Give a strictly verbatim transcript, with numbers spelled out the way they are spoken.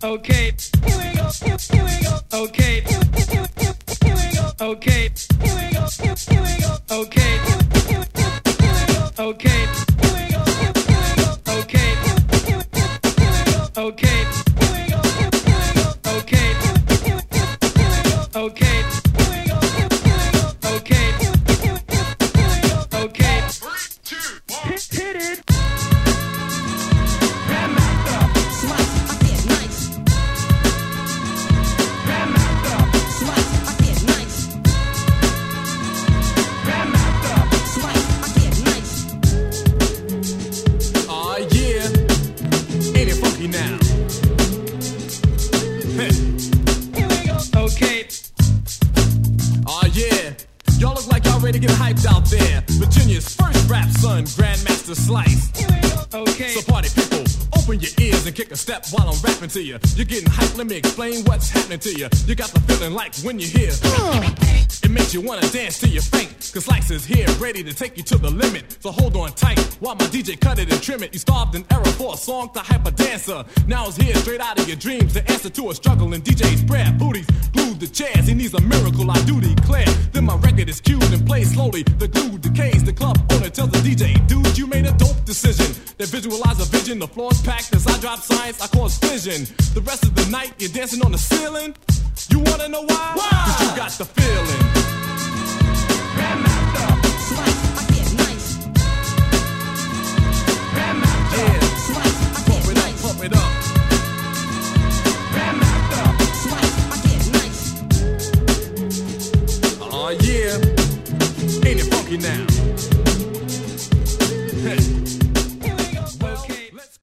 Okay. Here we go. Here, here we go. Okay. Here, here, here, here we go. Okay. Here we go. Here, here we go. Okay. Here, here, here, here we go. Okay. Here we go. Here, here we go. Okay. Here, here, here, here we go. Okay. Here we go. Here, here we go. Okay. Here, here, here, here we go. Okay. Here we go. Here, here we go. Okay. Here, here, here, here we go. Okay. Three, two, one. Hit, hit it. Grandmaster. Slice, I get nice. Grandmaster. Slice, I get nice. Grandmaster. Slice, I get nice. Aw, yeah. Ain't it funky now? Hey. Here we go. Okay. Aw, yeah. Y'all look like y'all ready to get hyped out there. Virginia's first rap son, Grandmaster Slice. Here we go. Okay. So party people, open your ears and kick a step while I'm rapping to you. You're getting hyped, let me explain what's happening to you. You got the feeling like when you hear it makes you wanna dance till you faint. Cause Slice is here, ready to take you to the limit. So hold on tight while my D J cut it and trim it. You starved an era for a song to hype a dancer. Now it's here straight out of your dreams. The answer to a struggling D J's prayer. Booties glued to chairs, he needs a miracle, I do declare. Then my record is cued and plays slowly. The glue decays, the club owner tells the D J, dude, you made a dope decision. They visualize a vision, the floor's packed. As I drop science, I cause fission. The rest of the night, you're dancing on the ceiling. You wanna know why? Why? Cause you got the feeling. Grandmaster. Slice, I get nice. Grandmaster. Yeah.